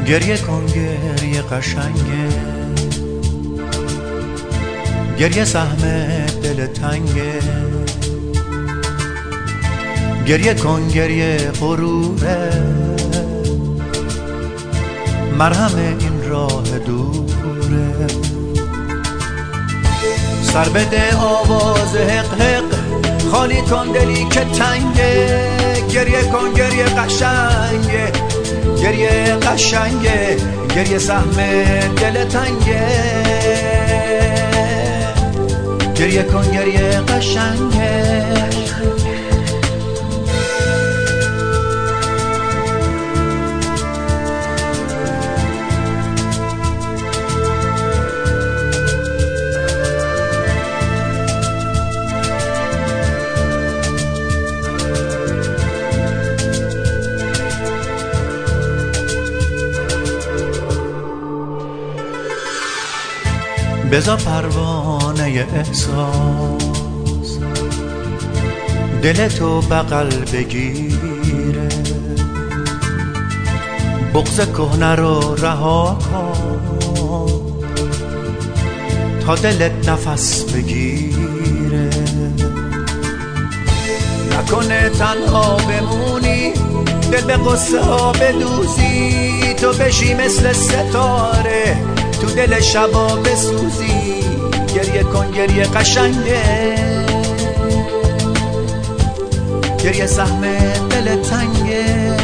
گریه کن گریه قشنگه، گریه سهم دل تنگه. گریه کن گریه غروره، مرهم این راه دوره. سر بده آواز حق حق، خالی کن دلی که تنگه. گریه کن گریه قشنگه، گریه قشنگه، گریه سهم دل تنگه. گریه کن گریه قشنگه. بذار پروانه احساس دلتو بغل بگیره، بغض کهنه رو رها کن تا دلت نفس بگیره. نکنه تنها بمونی، دل به قصه ها بدوزی، تو بشی مثل ستاره تو دل شبا بسوزی. گریه کن گریه قشنگه، گریه سهم دل تنگه.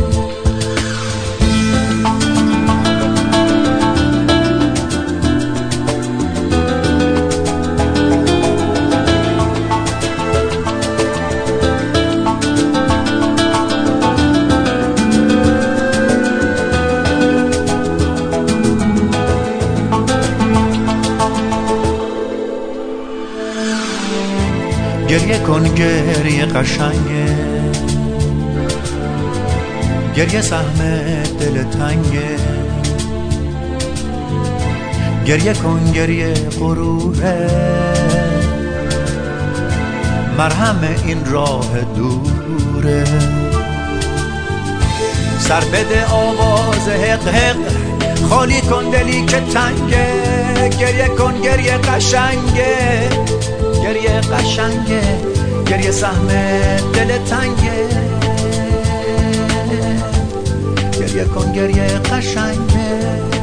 گریه کن گریه قشنگه، گریه سهم دل تنگه. گریه کن گریه غروره، مرهم این راه دوره. سر بده آواز حق حق، خالی کن دلی که تنگه. گریه کن گریه قشنگه، گریه قشنگه، گریه سهم دل تنگه. گریه کن گریه قشنگه.